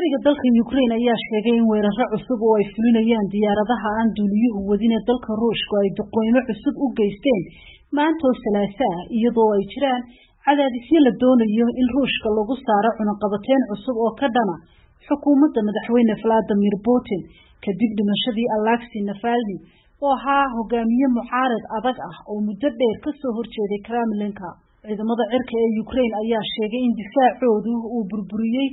Militariga dalka Ukraine ayaa sheegay in weeraro cusub oo ay fulinayaan diyaaradaha aan duuliyuhu wadin ee dalka Ruushka ay duqeymo cusub u geysteen maanta Salaasaa iyadoo ay jiraan cadaadisyo la doonayo in Ruushka lagu saaro cunaqabateyn cusub oo ka dhana xukuumadda madaxweyne Vladimir Putin kadib dhimashadii Alexei Navalny oo ahaa hogaamiye mucaarad adag ah oo muddo dheer ka soo horjeeday Kremlinka. ciidamada cirka ee Ukraine ayaa sheegay in difaacoodu uu burburiyay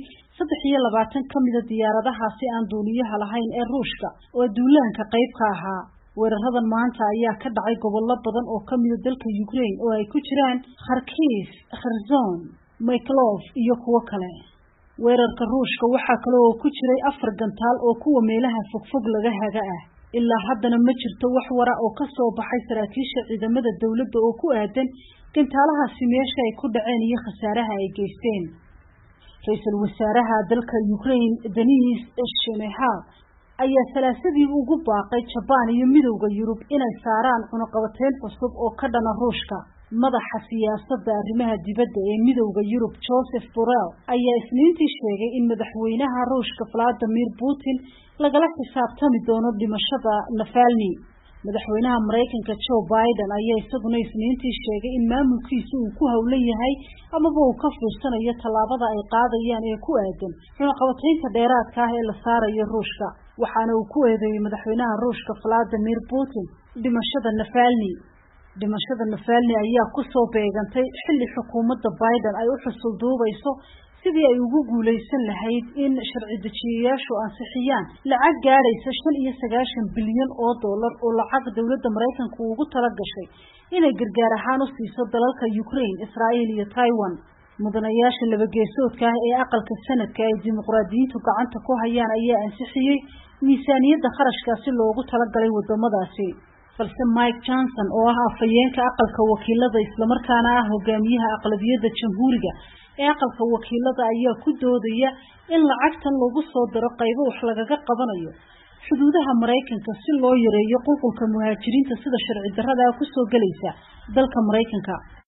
23 kamid ah diyaaradahaasi aan duuliyaha lahayn ee Ruushka oo duulaanka qayb ka ahaa. weeraradan maanta ayaa ka dhacay gobollo badan oo kamid ah dalka Ukraine oo ay ku jiraan Kharkiv, Kherson, Mykolaiv iyo kuwo kale. weerarka Ruushka waxaa kale oo ku jiray 4 gantaal oo kuwa meelaha fogfog laga haga ah. ilaa haddana ma jirto wax wara oo ka soo baxay saraakiisha ciidamada dawladda oo ku aadan gantaalahaasi meesha ay ku dhaceen iyo khasaaraha ay geysteen. ra'iisul wasaaraha dalka Ukraine Denis Shmyhal ayaa Salaasadii ugu baaqay Japan iyo Midowga Yurub inay saaraan cunaqabateyn cusub oo ka dhana Ruushka. madaxa siyaasadda arrimaha dibadda ee Midowga Yurub Joseph Borrell ayaa Isniintii sheegay in madaxweynaha Ruushka Vladimir Putin lagala xisaabtami doono dhimashada Navalny. madaxweynaha Mareykanka Joe Biden ayaa isaguna Isniintii sheegay in maamulkiisu uu ku hawlan yahay amaba uu ka fiirsanayo tallaabada ay qaadayaan ee ku aadan cunaqabateynta dheeraadka ah ee la saarayo Ruushka. waxaana uu ku eedeeyay madaxweynaha Ruushka Vladimir Putin dhimashada Navalny. dhimashada Navalny ayaa ku soo beegantay xilli xukuumadda Biden ay u xusul duubayso sidii ay ugu guuleysan lahayd in sharci dejiyayaashu ansixiyaan lacag gaaraysa 95 bilyan oo dollar oo lacag dawladda Mareykanka ugu talagashay inay gargaar ahaan u siiso dalalka Ukraine, Israa'iil iyo Taiwan. mudanayaasha laba geesoodka ah ee aqalka sanadka ay dimuqraadiyiintu gacanta ku hayaan ayaa ansixiyay miisaaniyadda kharashkaasi loogu talagalay wadamadaasi. balse Mike Johnson oo ah afhayeenka aqalka wakiilada isla markaana ah hogaamiyaha aqlabiyadda jamhuuriga ee aqalka wakiilada ayaa ku doodaya in lacagtan lagu soo daro qaybo wax lagaga qabanayo xuduudaha Mareykanka si loo yareeyo qulqulka muhaajiriinta sida sharci darrada ah ku soo galaysa dalka Mareykanka.